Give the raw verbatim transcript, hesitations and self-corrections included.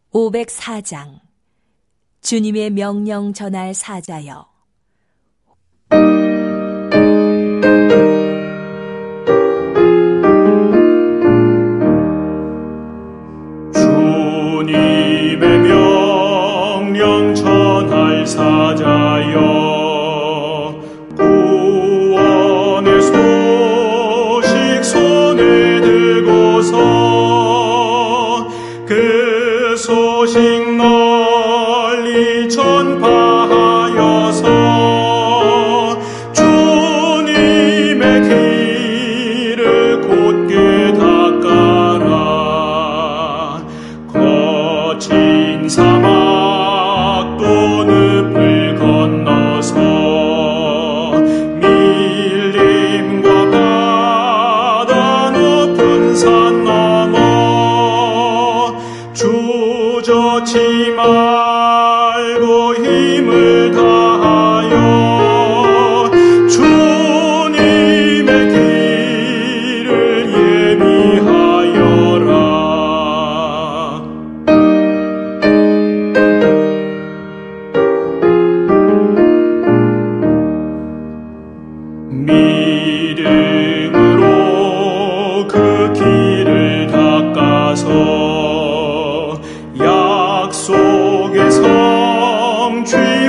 오백사 장 주님의 명령 전할 사자여. 주님의 명령 전할 사자여. 구원의 소식 손에 들고서 그 소식 널리 전파하여서 주님의 길을 곧게 닦아라. 거친 사막 또 늪을 건너서 밀림과 바다 높은 산 넘어 주저치 말고 힘을 다하여 주님의 길을 예비하여라. 믿음으로 그 길을 닦아서 약속의 성 주님